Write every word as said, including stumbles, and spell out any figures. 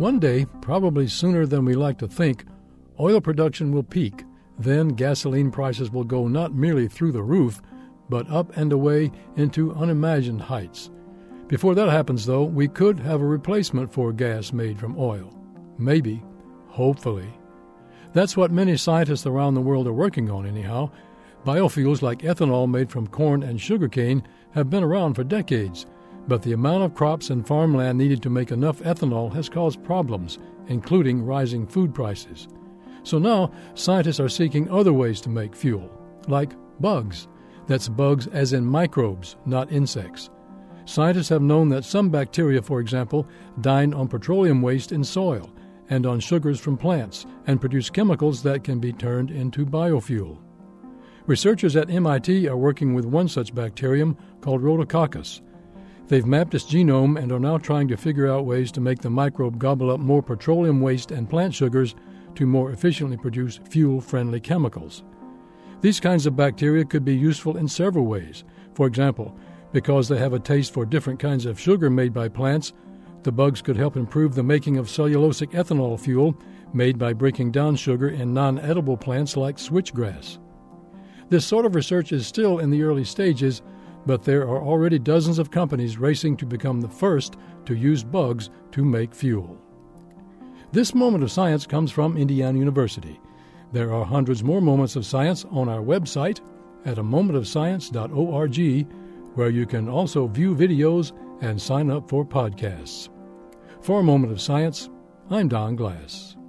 One day, probably sooner than we like to think, oil production will peak. Then gasoline prices will go not merely through the roof, but up and away into unimagined heights. Before that happens, though, we could have a replacement for gas made from oil. Maybe. Hopefully. That's what many scientists around the world are working on, anyhow. Biofuels like ethanol made from corn and sugarcane have been around for decades, but the amount of crops and farmland needed to make enough ethanol has caused problems, including rising food prices. So now, scientists are seeking other ways to make fuel, like bugs. That's bugs as in microbes, not insects. Scientists have known that some bacteria, for example, dine on petroleum waste in soil and on sugars from plants and produce chemicals that can be turned into biofuel. Researchers at M I T are working with one such bacterium called Rhodococcus. They've mapped its genome and are now trying to figure out ways to make the microbe gobble up more petroleum waste and plant sugars to more efficiently produce fuel-friendly chemicals. These kinds of bacteria could be useful in several ways. For example, because they have a taste for different kinds of sugar made by plants, the bugs could help improve the making of cellulosic ethanol fuel made by breaking down sugar in non-edible plants like switchgrass. This sort of research is still in the early stages, but there are already dozens of companies racing to become the first to use bugs to make fuel. This moment of science comes from Indiana University. There are hundreds more moments of science on our website at a moment of science dot org, where you can also view videos and sign up for podcasts. For A Moment of Science, I'm Don Glass.